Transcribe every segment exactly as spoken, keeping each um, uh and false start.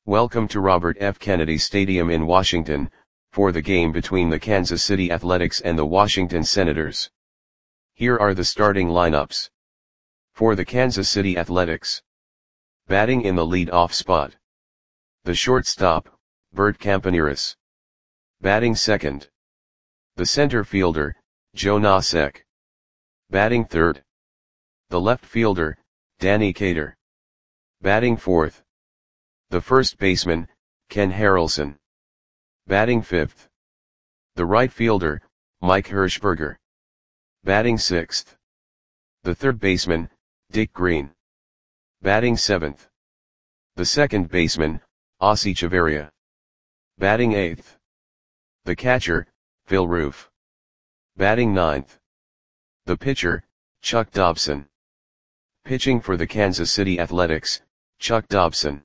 Welcome to Robert F. Kennedy Stadium in Washington, for the game between the Kansas City Athletics and the Washington Senators. Here are the starting lineups. For the Kansas City Athletics. Batting in the lead-off spot. The shortstop, Bert Campaneris. Batting second. The center fielder, Joe Nosek. Batting third. The left fielder, Danny Cater. Batting fourth. The first baseman, Ken Harrelson. Batting fifth. The right fielder, Mike Hershberger. Batting sixth. The third baseman, Dick Green. Batting seventh. The second baseman, Ozzie Chavarria. Batting eighth. The catcher, Phil Roof. Batting ninth. The pitcher, Chuck Dobson. Pitching for the Kansas City Athletics, Chuck Dobson.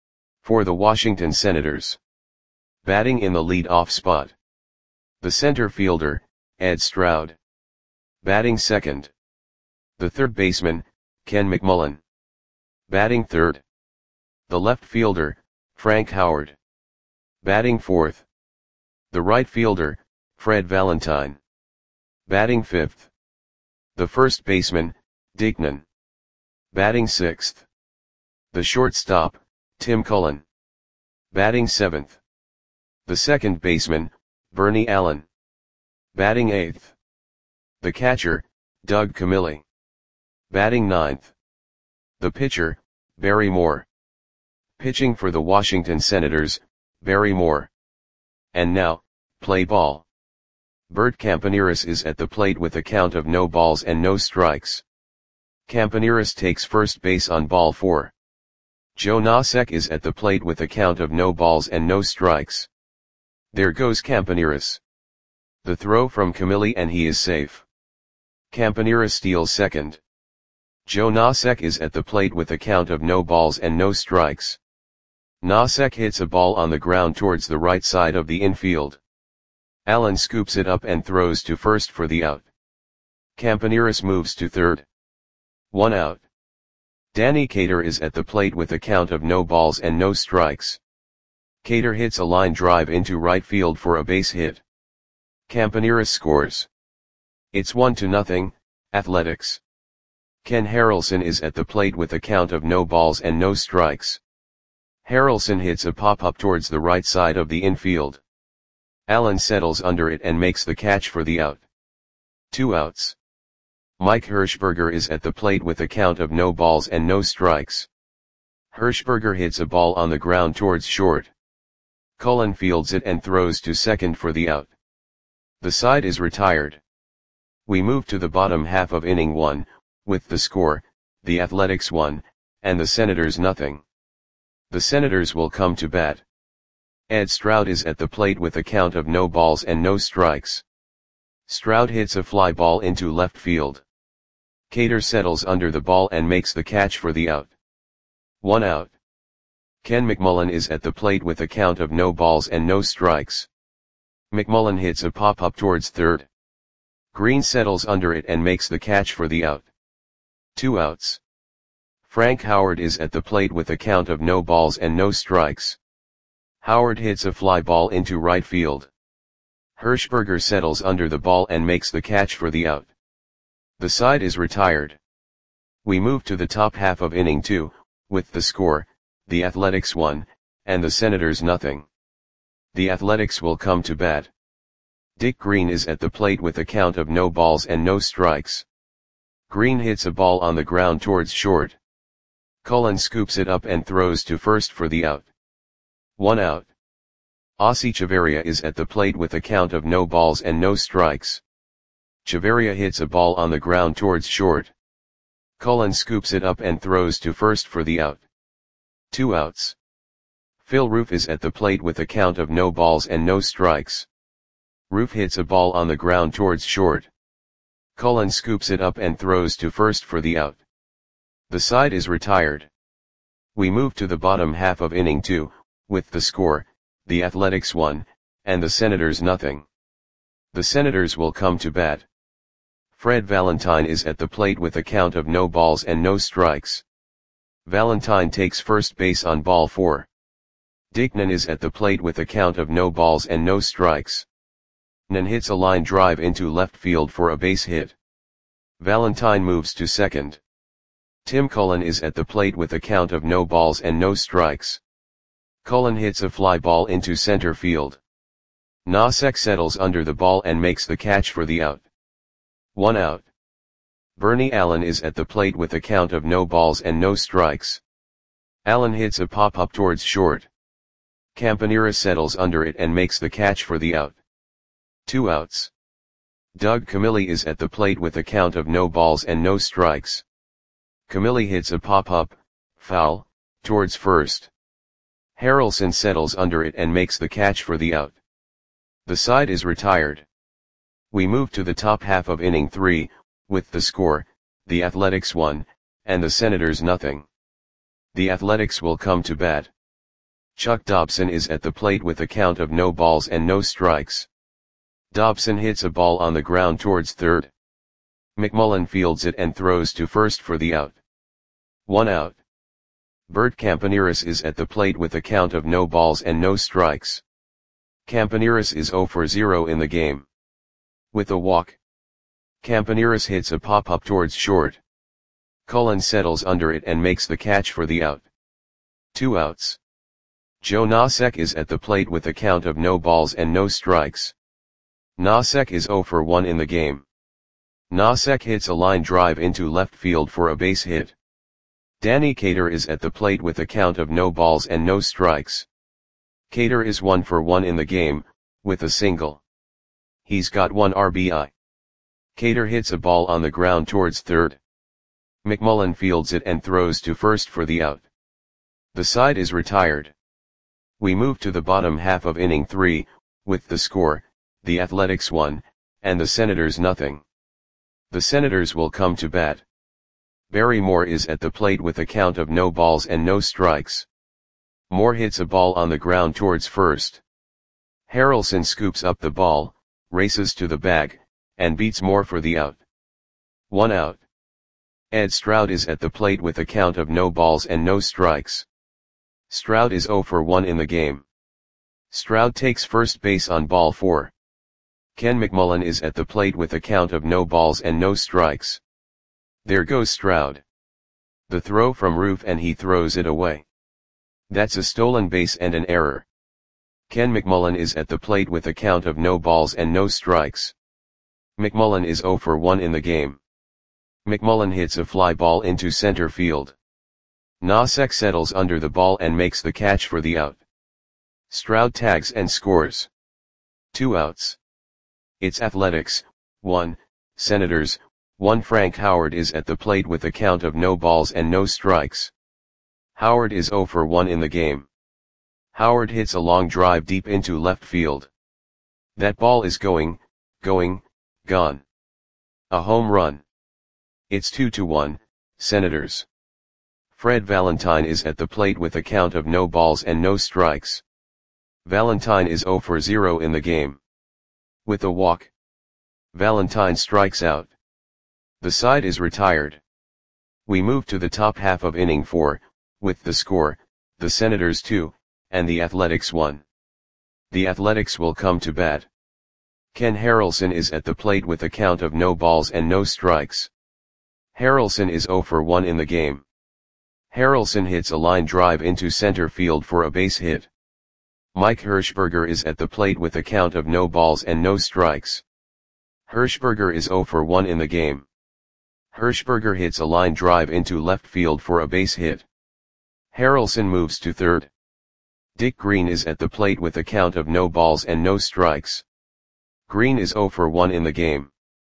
For the Washington Senators. Batting in the lead-off spot. The center fielder, Ed Stroud. Batting second. The third baseman, Ken McMullen. Batting third. The left fielder, Frank Howard. Batting fourth. The right fielder, Fred Valentine. Batting fifth. The first baseman, Dick Nunn. Batting sixth. The shortstop, Tim Cullen. Batting seventh. The second baseman, Bernie Allen. Batting eighth. The catcher, Doug Camilli. Batting ninth. The pitcher, Barry Moore. Pitching for the Washington Senators, Barry Moore. And now, play ball. Bert Campaneris is at the plate with a count of no balls and no strikes. Campaneris takes first base on ball four. Joe Nosek is at the plate with a count of no balls and no strikes. There goes Campaneris. The throw from Camilli and he is safe. Campaneris steals second. Joe Nosek is at the plate with a count of no balls and no strikes. Nosek hits a ball on the ground towards the right side of the infield. Allen scoops it up and throws to first for the out. Campaneris moves to third. One out. Danny Cater is at the plate with a count of no balls and no strikes. Cater hits a line drive into right field for a base hit. Campaneris scores. It's one to nothing, Athletics. Ken Harrelson is at the plate with a count of no balls and no strikes. Harrelson hits a pop-up towards the right side of the infield. Allen settles under it and makes the catch for the out. Two outs. Mike Hershberger is at the plate with a count of no balls and no strikes. Hershberger hits a ball on the ground towards short. Cullen fields it and throws to second for the out. The side is retired. We move to the bottom half of inning one, with the score, the Athletics one, and the Senators nothing. The Senators will come to bat. Ed Stroud is at the plate with a count of no balls and no strikes. Stroud hits a fly ball into left field. Cater settles under the ball and makes the catch for the out. One out. Ken McMullen is at the plate with a count of no balls and no strikes. McMullen hits a pop-up towards third. Green settles under it and makes the catch for the out. Two outs. Frank Howard is at the plate with a count of no balls and no strikes. Howard hits a fly ball into right field. Hershberger settles under the ball and makes the catch for the out. The side is retired. We move to the top half of inning two, with the score, the Athletics one, and the Senators nothing. The Athletics will come to bat. Dick Green is at the plate with a count of no balls and no strikes. Green hits a ball on the ground towards short. Cullen scoops it up and throws to first for the out. One out. Ozzie Chavarria is at the plate with a count of no balls and no strikes. Chavarria hits a ball on the ground towards short. Cullen scoops it up and throws to first for the out. Two outs. Phil Roof is at the plate with a count of no balls and no strikes. Roof hits a ball on the ground towards short. Cullen scoops it up and throws to first for the out. The side is retired. We move to the bottom half of inning two, with the score, the Athletics one, and the Senators nothing. The Senators will come to bat. Fred Valentine is at the plate with a count of no balls and no strikes. Valentine takes first base on ball four. Dicknan is at the plate with a count of no balls and no strikes. Nan hits a line drive into left field for a base hit. Valentine moves to second. Tim Cullen is at the plate with a count of no balls and no strikes. Cullen hits a fly ball into center field. Nosek settles under the ball and makes the catch for the out. One out. Bernie Allen is at the plate with a count of no balls and no strikes. Allen hits a pop-up towards short. Campanera settles under it and makes the catch for the out. Two outs. Doug Camilli is at the plate with a count of no balls and no strikes. Camilli hits a pop-up, foul, towards first. Harrelson settles under it and makes the catch for the out. The side is retired. We move to the top half of inning three, with the score, the Athletics one, and the Senators nothing. The Athletics will come to bat. Chuck Dobson is at the plate with a count of no balls and no strikes. Dobson hits a ball on the ground towards third. McMullen fields it and throws to first for the out. One out. Bert Campaneris is at the plate with a count of no balls and no strikes. Campaneris is zero for zero in the game. With a walk. Campaneris hits a pop-up towards short. Cullen settles under it and makes the catch for the out. Two outs. Joe Nosek is at the plate with a count of no balls and no strikes. Nosek is zero for one in the game. Nosek hits a line drive into left field for a base hit. Danny Cater is at the plate with a count of no balls and no strikes. Cater is one for one in the game, with a single. He's got one R B I. Cater hits a ball on the ground towards third. McMullen fields it and throws to first for the out. The side is retired. We move to the bottom half of inning three, with the score, the Athletics one, and the Senators nothing. The Senators will come to bat. Barry Moore is at the plate with a count of no balls and no strikes. Moore hits a ball on the ground towards first. Harrelson scoops up the ball, races to the bag, and beats Moore for the out. One out. Ed Stroud is at the plate with a count of no balls and no strikes. Stroud is zero for one in the game. Stroud takes first base on ball four. Ken McMullen is at the plate with a count of no balls and no strikes. There goes Stroud. The throw from Roof and he throws it away. That's a stolen base and an error. Ken McMullen is at the plate with a count of no balls and no strikes. McMullen is zero for one in the game. McMullen hits a fly ball into center field. Nosek settles under the ball and makes the catch for the out. Stroud tags and scores. Two outs. It's Athletics, one, Senators, one. Frank Howard is at the plate with a count of no balls and no strikes. Howard is zero for one in the game. Howard hits a long drive deep into left field. That ball is going, going, gone. A home run. It's two to one, Senators. Fred Valentine is at the plate with a count of no balls and no strikes. Valentine is zero for zero in the game. With a walk. Valentine strikes out. The side is retired. We move to the top half of inning four, with the score, the Senators two, and the Athletics one. The Athletics will come to bat. Ken Harrelson is at the plate with a count of no balls and no strikes. Harrelson is zero for one in the game. Harrelson hits a line drive into center field for a base hit. Mike Hirschberger is at the plate with a count of no balls and no strikes. Hirschberger is zero for one in the game. Hirschberger hits a line drive into left field for a base hit. Harrelson moves to third. Dick Green is at the plate with a count of no balls and no strikes. Green is zero for one in the game.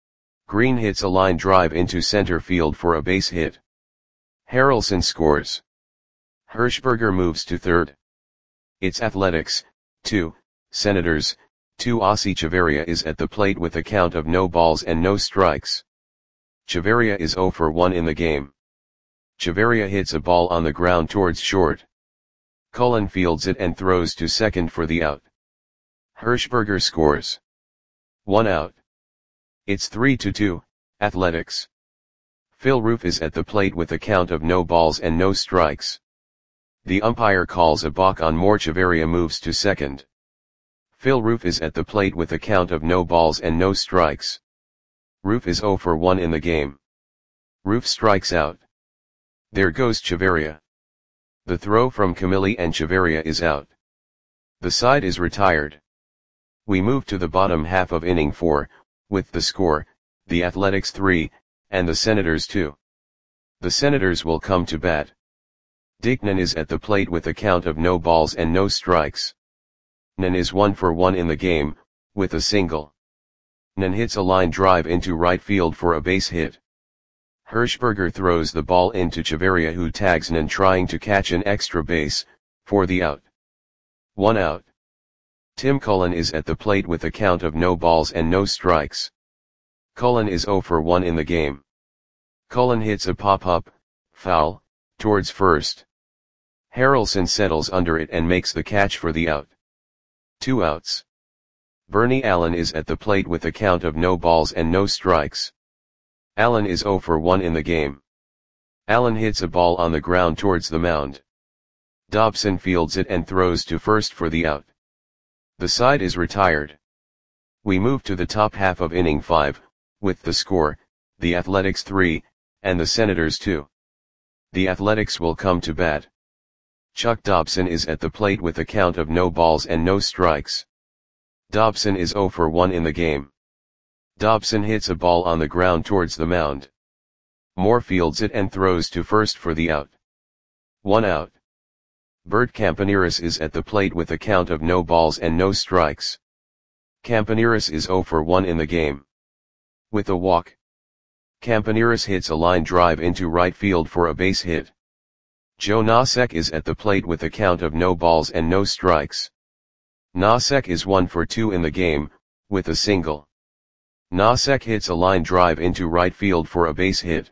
Green hits a line drive into center field for a base hit. Harrelson scores. Hirschberger moves to third. It's Athletics, two, Senators, two. Ossie Chavarria is at the plate with a count of no balls and no strikes. Chavarria is zero for one in the game. Chavarria hits a ball on the ground towards short. Cullen fields it and throws to second for the out. Hirschberger scores. One out. It's three to two, Athletics. Phil Roof is at the plate with a count of no balls and no strikes. The umpire calls a balk on More. Chavarria moves to second. Phil Roof is at the plate with a count of no balls and no strikes. Roof is zero for one in the game. Roof strikes out. There goes Chavarria. The throw from Camilli and Chavarria is out. The side is retired. We move to the bottom half of inning four, with the score, the Athletics three, and the Senators two. The Senators will come to bat. Dick Nunn is at the plate with a count of no balls and no strikes. Nunn is one for one in the game, with a single. Nunn hits a line drive into right field for a base hit. Hirschberger throws the ball into Chavarria, who tags Nunn trying to catch an extra base, for the out. One out. Tim Cullen is at the plate with a count of no balls and no strikes. Cullen is zero for one in the game. Cullen hits a pop-up, foul, towards first. Harrelson settles under it and makes the catch for the out. Two outs. Bernie Allen is at the plate with a count of no balls and no strikes. Allen is zero for one in the game. Allen hits a ball on the ground towards the mound. Dobson fields it and throws to first for the out. The side is retired. We move to the top half of inning five, with the score, the Athletics three, and the Senators two. The Athletics will come to bat. Chuck Dobson is at the plate with a count of no balls and no strikes. Dobson is zero for one in the game. Dobson hits a ball on the ground towards the mound. Moore fields it and throws to first for the out. One out. Bert Campaneris is at the plate with a count of no balls and no strikes. Campaneris is zero for one in the game. With a walk. Campaneris hits a line drive into right field for a base hit. Joe Nosek is at the plate with a count of no balls and no strikes. Nosek is one for two in the game, with a single. Nosek hits a line drive into right field for a base hit.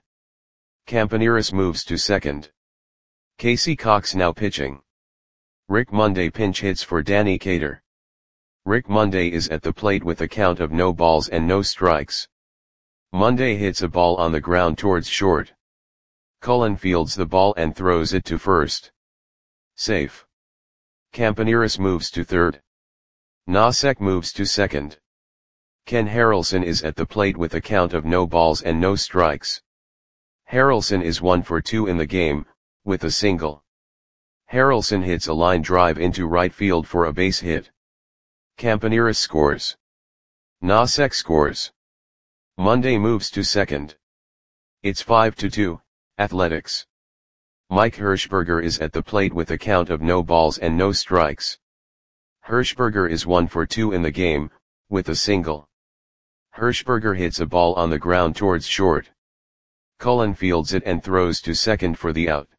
Campaneris moves to second. Casey Cox now pitching. Rick Monday pinch hits for Danny Cater. Rick Monday is at the plate with a count of no balls and no strikes. Monday hits a ball on the ground towards short. Cullen fields the ball and throws it to first. Safe. Campaneris moves to third. Nosek moves to second. Ken Harrelson is at the plate with a count of no balls and no strikes. Harrelson is one for two in the game, with a single. Harrelson hits a line drive into right field for a base hit. Campaneris scores. Nosek scores. Monday moves to second. It's five to two, Athletics. Mike Hirschberger is at the plate with a count of no balls and no strikes. Hirschberger is one for two in the game, with a single. Hirschberger hits a ball on the ground towards short. Cullen fields it and throws to second for the out.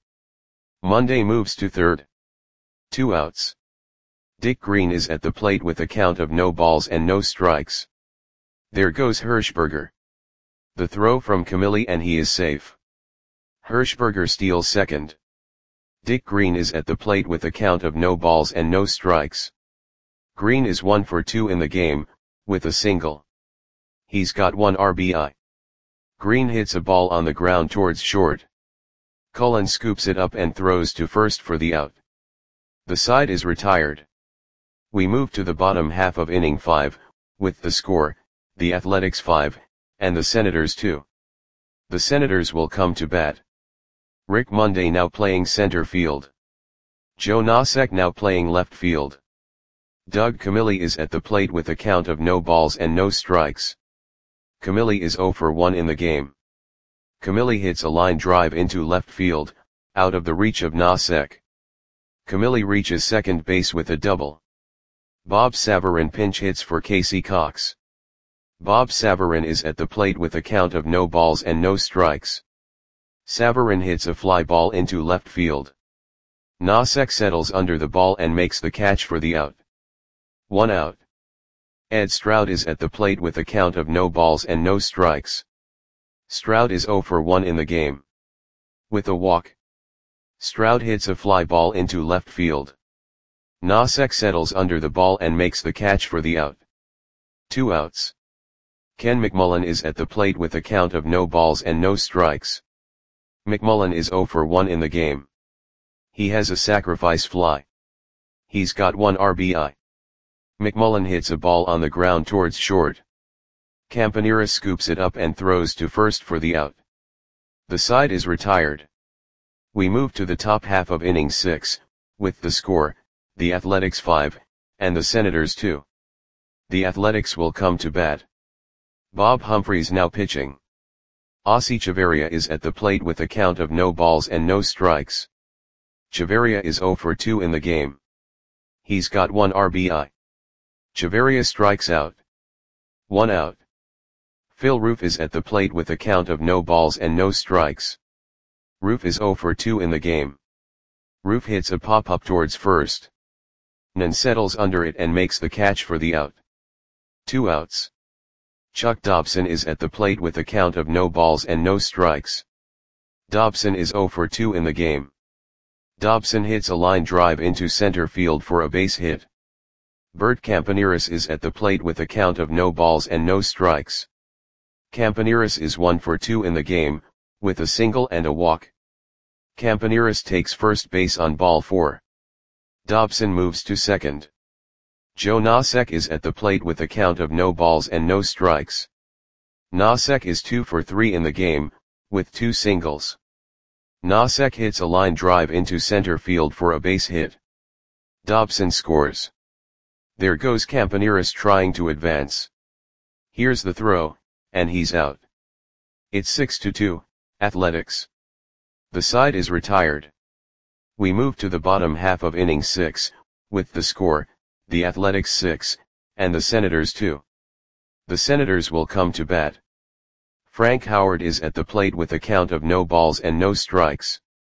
Monday moves to third. Two outs. Dick Green is at the plate with a count of no balls and no strikes. There goes Hirschberger. The throw from Camilli and he is safe. Hirschberger steals second. Dick Green is at the plate with a count of no balls and no strikes. Green is one for two in the game, with a single. He's got one R B I. Green hits a ball on the ground towards short. Cullen scoops it up and throws to first for the out. The side is retired. We move to the bottom half of inning five, with the score, the Athletics five, and the Senators two. The Senators will come to bat. Rick Monday now playing center field. Joe Nosek now playing left field. Doug Camilli is at the plate with a count of no balls and no strikes. Camilli is zero for one in the game. Camilli hits a line drive into left field, out of the reach of Nosek. Camilli reaches second base with a double. Bob Savarin pinch hits for Casey Cox. Bob Savarin is at the plate with a count of no balls and no strikes. Savarin hits a fly ball into left field. Nosek settles under the ball and makes the catch for the out. One out. Ed Stroud is at the plate with a count of no balls and no strikes. Stroud is zero for one in the game. With a walk. Stroud hits a fly ball into left field. Nosek settles under the ball and makes the catch for the out. Two outs. Ken McMullen is at the plate with a count of no balls and no strikes. McMullen is zero for one in the game. He has a sacrifice fly. He's got one R B I. McMullen hits a ball on the ground towards short. Campanera scoops it up and throws to first for the out. The side is retired. We move to the top half of inning six, with the score, the Athletics five, and the Senators two. The Athletics will come to bat. Bob Humphreys now pitching. Ossie Chavarria is at the plate with a count of no balls and no strikes. Chavarria is oh for two in the game. He's got one R B I. Chavarria strikes out. One out. Phil Roof is at the plate with a count of no balls and no strikes. Roof is oh for two in the game. Roof hits a pop-up towards first. Nan settles under it and makes the catch for the out. Two outs. Chuck Dobson is at the plate with a count of no balls and no strikes. Dobson is oh for two in the game. Dobson hits a line drive into center field for a base hit. Bert Campaneris is at the plate with a count of no balls and no strikes. Campaneris is one for two in the game, with a single and a walk. Campaneris takes first base on ball four. Dobson moves to second. Joe Nosek is at the plate with a count of no balls and no strikes. Nosek is two for three in the game, with two singles. Nosek hits a line drive into center field for a base hit. Dobson scores. There goes Campaneris trying to advance. Here's the throw, and he's out. It's six to two, Athletics. The side is retired. We move to the bottom half of inning six, with the score, the Athletics six, and the Senators two. The Senators will come to bat. Frank Howard is at the plate with a count of no balls and no strikes.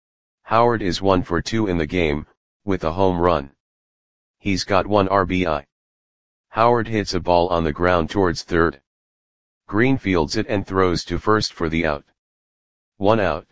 Howard is one for two in the game, with a home run. He's got one R B I. Howard hits a ball on the ground towards third. Green fields it and throws to first for the out. One out.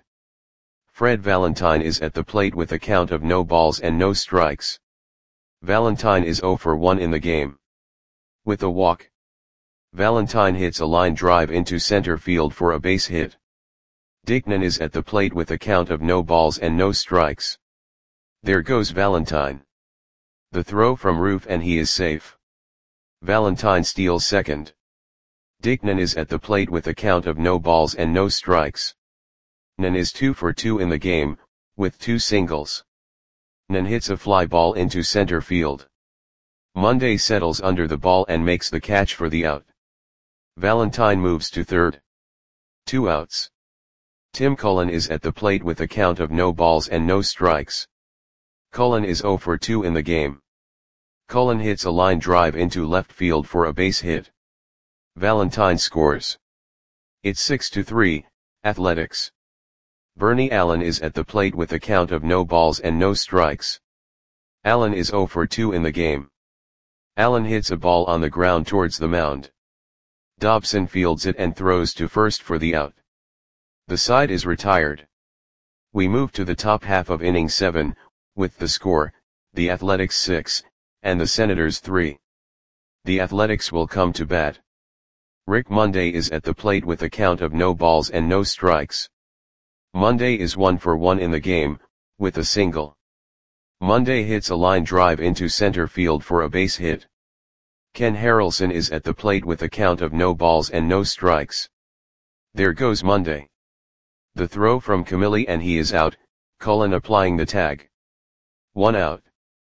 Fred Valentine is at the plate with a count of no balls and no strikes. Valentine is oh for one in the game. With a walk. Valentine hits a line drive into center field for a base hit. Dickman is at the plate with a count of no balls and no strikes. There goes Valentine. The throw from Roof and he is safe. Valentine steals second. Dickman is at the plate with a count of no balls and no strikes. Nan is two for two in the game, with two singles. Nan hits a fly ball into center field. Monday settles under the ball and makes the catch for the out. Valentine moves to third. Two outs. Tim Cullen is at the plate with a count of no balls and no strikes. Cullen is oh for two in the game. Cullen hits a line drive into left field for a base hit. Valentine scores. It's six to three, Athletics. Bernie Allen is at the plate with a count of no balls and no strikes. Allen is oh for two in the game. Allen hits a ball on the ground towards the mound. Dobson fields it and throws to first for the out. The side is retired. We move to the top half of inning seven, with the score, the Athletics six, and the Senators three. The Athletics will come to bat. Rick Monday is at the plate with a count of no balls and no strikes. Monday is one for one in the game, with a single. Monday hits a line drive into center field for a base hit. Ken Harrelson is at the plate with a count of no balls and no strikes. There goes Monday. The throw from Camilli and he is out, Cullen applying the tag. One out.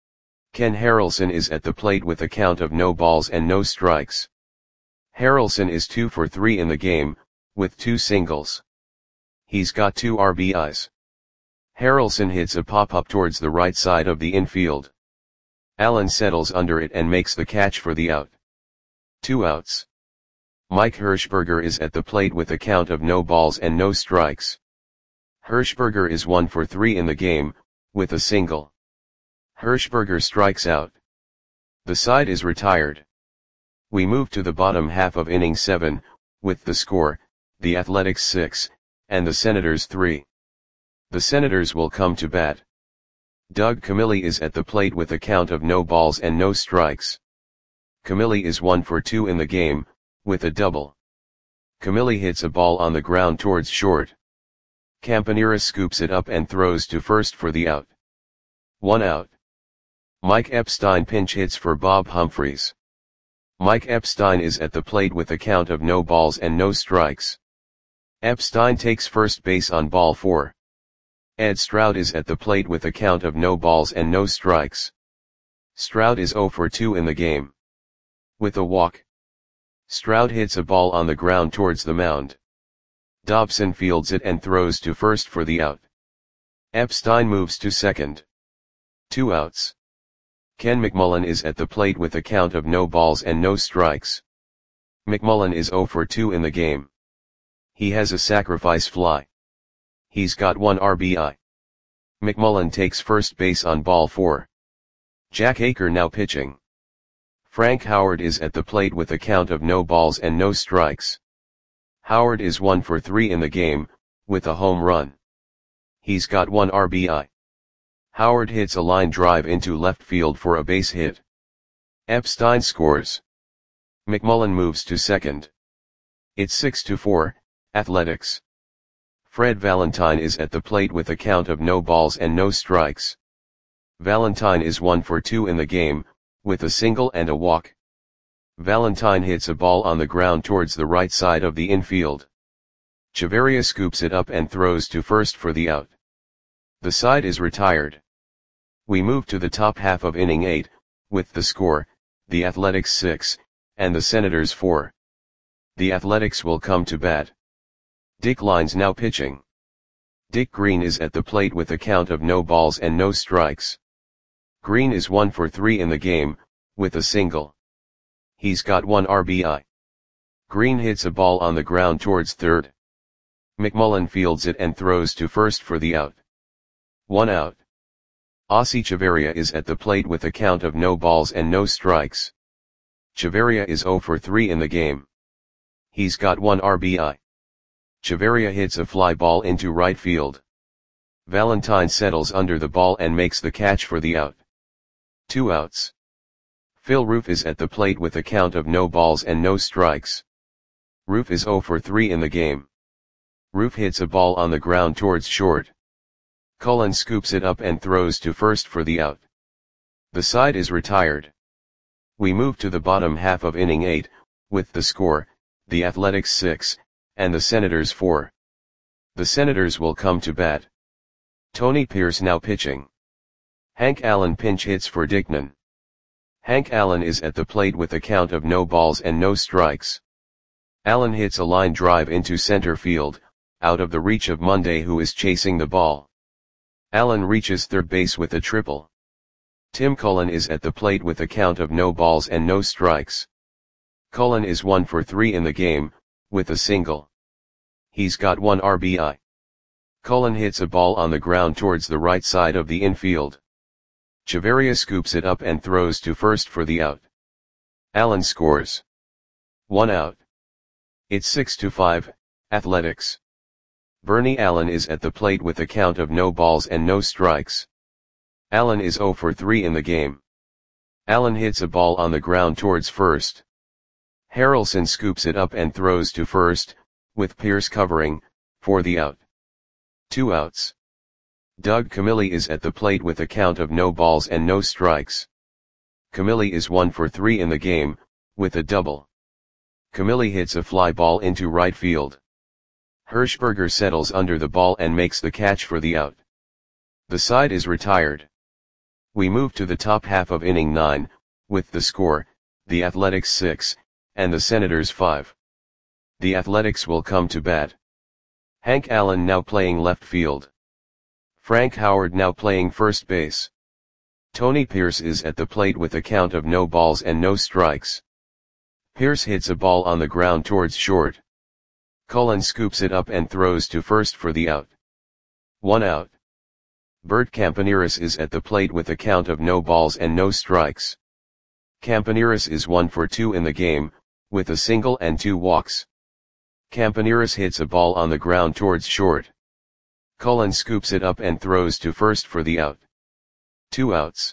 Ken Harrelson is at the plate with a count of no balls and no strikes. Harrelson is two for three in the game, with two singles. He's got two R B Is. Harrelson hits a pop-up towards the right side of the infield. Allen settles under it and makes the catch for the out. Two outs. Mike Hirschberger is at the plate with a count of no balls and no strikes. Hirschberger is one for three in the game, with a single. Hirschberger strikes out. The side is retired. We move to the bottom half of inning seven, with the score, the Athletics six, and the Senators three. The Senators will come to bat. Doug Camilli is at the plate with a count of no balls and no strikes. Camilli is one for two in the game, with a double. Camilli hits a ball on the ground towards short. Campanera scoops it up and throws to first for the out. One out. Mike Epstein pinch hits for Bob Humphreys. Mike Epstein is at the plate with a count of no balls and no strikes. Epstein takes first base on ball four. Ed Stroud is at the plate with a count of no balls and no strikes. Stroud is oh for two in the game. With a walk, Stroud hits a ball on the ground towards the mound. Dobson fields it and throws to first for the out. Epstein moves to second. Two outs. Ken McMullen is at the plate with a count of no balls and no strikes. McMullen is oh for two in the game. He has a sacrifice fly. He's got one R B I. McMullen takes first base on ball four. Jack Aker now pitching. Frank Howard is at the plate with a count of no balls and no strikes. Howard is one for three in the game, with a home run. He's got one R B I. Howard hits a line drive into left field for a base hit. Epstein scores. McMullen moves to second. It's six to four, Athletics. Fred Valentine is at the plate with a count of no balls and no strikes. Valentine is one for two in the game, with a single and a walk. Valentine hits a ball on the ground towards the right side of the infield. Chavarria scoops it up and throws to first for the out. The side is retired. We move to the top half of inning eight, with the score, the Athletics six, and the Senators four. The Athletics will come to bat. Dick Lines now pitching. Dick Green is at the plate with a count of no balls and no strikes. Green is one for three in the game, with a single. He's got one R B I. Green hits a ball on the ground towards third. McMullen fields it and throws to first for the out. One out. Ossie Chavarria is at the plate with a count of no balls and no strikes. Chavarria is oh for three in the game. He's got one R B I. Chavarria hits a fly ball into right field. Valentine settles under the ball and makes the catch for the out. Two outs. Phil Roof is at the plate with a count of no balls and no strikes. Roof is oh for three in the game. Roof hits a ball on the ground towards short. Cullen scoops it up and throws to first for the out. The side is retired. We move to the bottom half of inning eight, with the score, the Athletics six, and the Senators four. The Senators will come to bat. Tony Pierce now pitching. Hank Allen pinch hits for Dickman. Hank Allen is at the plate with a count of no balls and no strikes. Allen hits a line drive into center field, out of the reach of Monday, who is chasing the ball. Allen reaches third base with a triple. Tim Cullen is at the plate with a count of no balls and no strikes. Cullen is one for three in the game, with a single. He's got one R B I. Cullen hits a ball on the ground towards the right side of the infield. Chavarria scoops it up and throws to first for the out. Allen scores. One out. It's six to five, Athletics. Bernie Allen is at the plate with a count of no balls and no strikes. Allen is oh for three in the game. Allen hits a ball on the ground towards first. Harrelson scoops it up and throws to first, with Pierce covering, for the out. Two outs. Doug Camilli is at the plate with a count of no balls and no strikes. Camilli is one for three in the game, with a double. Camilli hits a fly ball into right field. Hirschberger settles under the ball and makes the catch for the out. The side is retired. We move to the top half of inning nine, with the score, the Athletics six, and the Senators five. The Athletics will come to bat. Hank Allen now playing left field. Frank Howard now playing first base. Tony Pierce is at the plate with a count of no balls and no strikes. Pierce hits a ball on the ground towards short. Cullen scoops it up and throws to first for the out. One out. Bert Campaneris is at the plate with a count of no balls and no strikes. Campaneris is one for two in the game, with a single and two walks. Campaneris hits a ball on the ground towards short. Cullen scoops it up and throws to first for the out. Two outs.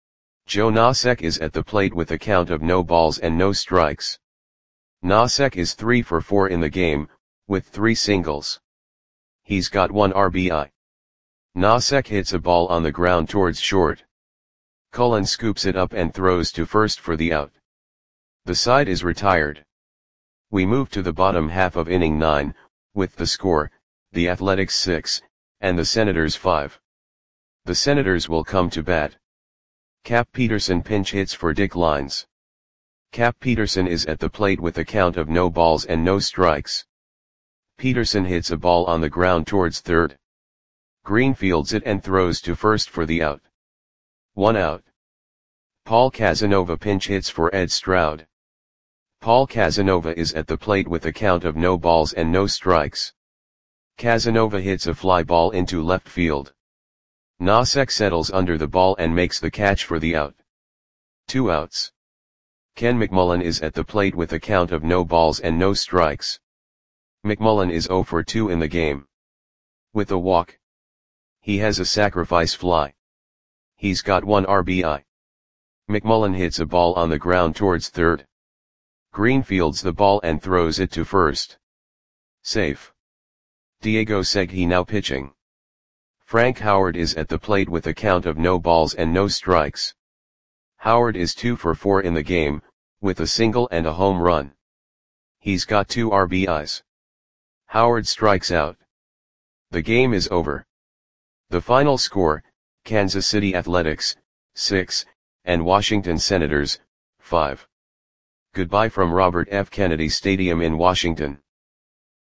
Joe Nosek is at the plate with a count of no balls and no strikes. Nosek is three for four in the game, with three singles. He's got one R B I. Nosek hits a ball on the ground towards short. Cullen scoops it up and throws to first for the out. The side is retired. We move to the bottom half of inning nine, with the score, the Athletics six, and the Senators five. The Senators will come to bat. Cap Peterson pinch hits for Dick Lines. Cap Peterson is at the plate with a count of no balls and no strikes. Peterson hits a ball on the ground towards third. Green fields it and throws to first for the out. One out. Paul Casanova pinch hits for Ed Stroud. Paul Casanova is at the plate with a count of no balls and no strikes. Casanova hits a fly ball into left field. Nosek settles under the ball and makes the catch for the out. Two outs. Ken McMullen is at the plate with a count of no balls and no strikes. McMullen is oh for two in the game. With a walk. He has a sacrifice fly. He's got one R B I. McMullen hits a ball on the ground towards third. Green fields the ball and throws it to first. Safe. Diego Segui now pitching. Frank Howard is at the plate with a count of no balls and no strikes. Howard is two for four in the game, with a single and a home run. He's got two R B Is. Howard strikes out. The game is over. The final score, Kansas City Athletics, six, and Washington Senators, five. Goodbye from Robert F. Kennedy Stadium in Washington.